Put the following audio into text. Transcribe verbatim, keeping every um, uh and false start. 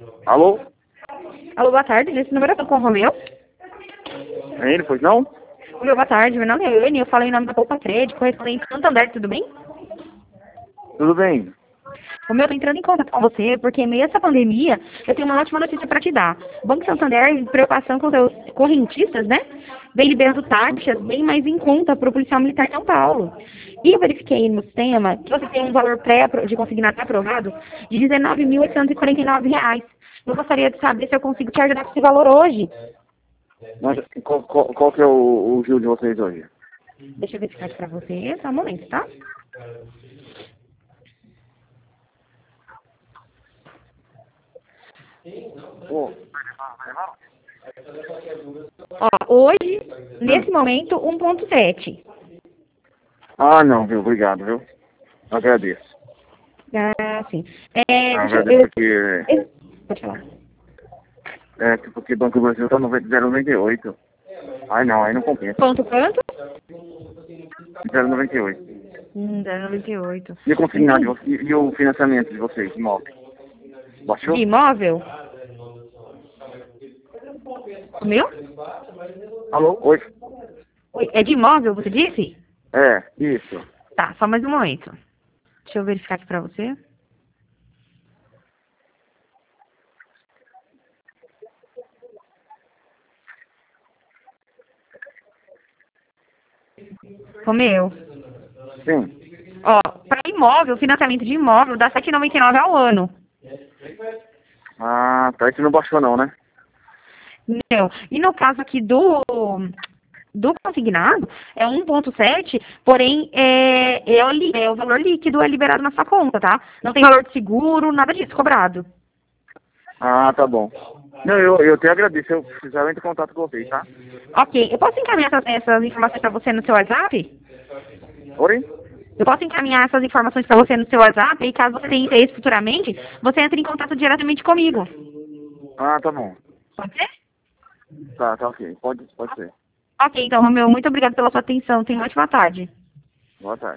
Alô? Alô, boa tarde. Nesse número eu tô com o Romeu. É ele, pois não? Romeu, boa tarde. Meu nome é Anne. Eu falo em nome da Poupa Crédito, correspondente a Santander, tudo bem? Tudo bem? Romeu, eu tô entrando em contato com você porque, em meio a essa pandemia, eu tenho uma ótima notícia para te dar. O Banco Santander, em preocupação com seus correntistas, né, vem liberando taxas bem mais em conta para o policial militar de São Paulo. E eu verifiquei no sistema que você tem um valor pré de consignação aprovado de dezenove mil oitocentos e quarenta e nove reais. Eu gostaria de saber se eu consigo te ajudar com esse valor hoje. Mas qual, qual, qual que é o, o giro de vocês hoje? Deixa eu verificar aqui para você, só um momento, tá? Pô. Ó, hoje, nesse momento, um ponto sete. Ah, não, viu? Obrigado, viu? Agradeço. Ah, sim. É, Ah, deixa eu... agradeço eu- porque... eu- Pode falar. É, porque Banco do Brasil tá zero noventa e oito. Ai, não, aí não compensa. Ponto quanto? zero noventa e oito. Hum, zero vírgula noventa e oito. E o consignado de vocês? E, e o financiamento de vocês, de imóvel? Baixou? De imóvel? O meu? Alô? Oi? Oi, é de imóvel, você disse? É, isso. Tá, só mais um momento. Deixa eu verificar aqui pra você. Romeu, Sim. ó, para imóvel, financiamento de imóvel dá sete reais e noventa e nove ao ano. Ah, tá. Isso não baixou não, né? Não. E no caso aqui do do consignado, é um ponto sete, porém é, é, o, li- é o valor líquido é liberado na sua conta, tá? Não tem valor de seguro, nada disso cobrado. Ah, tá bom. Não, eu, eu até agradeço. Eu precisava entrar em contato com vocês, tá? Ok, eu posso encaminhar essas, essas informações para você no seu WhatsApp? Oi? Eu posso encaminhar essas informações para você no seu WhatsApp e caso você tenha interesse futuramente, você entre em contato diretamente comigo. Ah, tá bom. Pode ser? Tá, tá ok. Pode, pode ser. Ok, então, Romeu, muito obrigada pela sua atenção. Tenha uma ótima tarde. Boa tarde.